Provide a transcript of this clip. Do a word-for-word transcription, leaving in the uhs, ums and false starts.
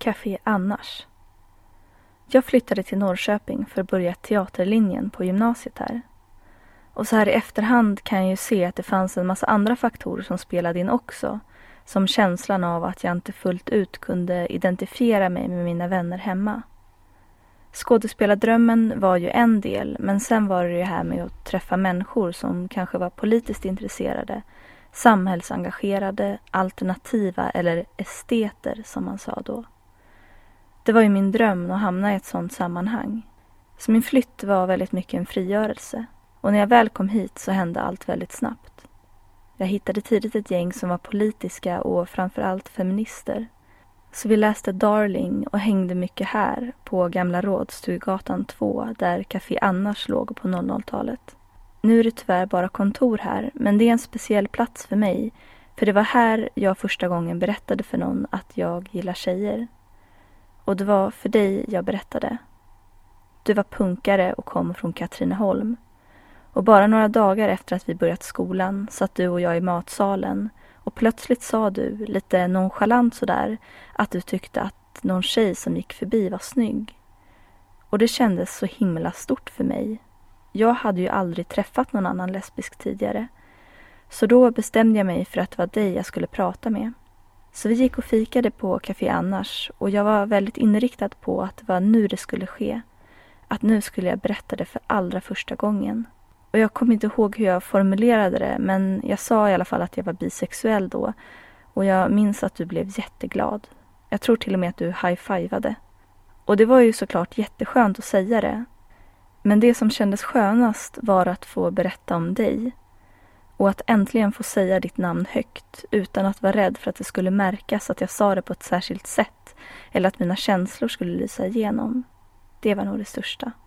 Café Annars. Jag flyttade till Norrköping för att börja teaterlinjen på gymnasiet här. Och så här i efterhand kan jag ju se att det fanns en massa andra faktorer som spelade in också. Som känslan av att jag inte fullt ut kunde identifiera mig med mina vänner hemma. Skådespelardrömmen var ju en del, men sen var det ju här med att träffa människor som kanske var politiskt intresserade, samhällsengagerade, alternativa eller esteter som man sa då. Det var ju min dröm att hamna i ett sådant sammanhang. Så min flytt var väldigt mycket en frigörelse. Och när jag väl kom hit så hände allt väldigt snabbt. Jag hittade tidigt ett gäng som var politiska och framförallt feminister. Så vi läste Darling och hängde mycket här på Gamla Rådstugatan två där Café Annars låg på noll noll-talet. Nu är det tyvärr bara kontor här, men det är en speciell plats för mig. För det var här jag första gången berättade för någon att jag gillar tjejer. Och det var för dig jag berättade. Du var punkare och kom från Katrineholm. Och bara några dagar efter att vi börjat skolan satt du och jag i matsalen. Och plötsligt sa du, lite nonchalant sådär, att du tyckte att någon tjej som gick förbi var snygg. Och det kändes så himla stort för mig. Jag hade ju aldrig träffat någon annan lesbisk tidigare. Så då bestämde jag mig för att det var dig jag skulle prata med. Så vi gick och fikade på Café Annars och jag var väldigt inriktad på att det var nu det skulle ske. Att nu skulle jag berätta det för allra första gången. Och jag kommer inte ihåg hur jag formulerade det, men jag sa i alla fall att jag var bisexuell då. Och jag minns att du blev jätteglad. Jag tror till och med att du high-fivade. Och det var ju såklart jätteskönt att säga det. Men det som kändes skönast var att få berätta om dig. Och att äntligen få säga ditt namn högt utan att vara rädd för att det skulle märkas att jag sa det på ett särskilt sätt. Eller att mina känslor skulle lysa igenom. Det var nog det största.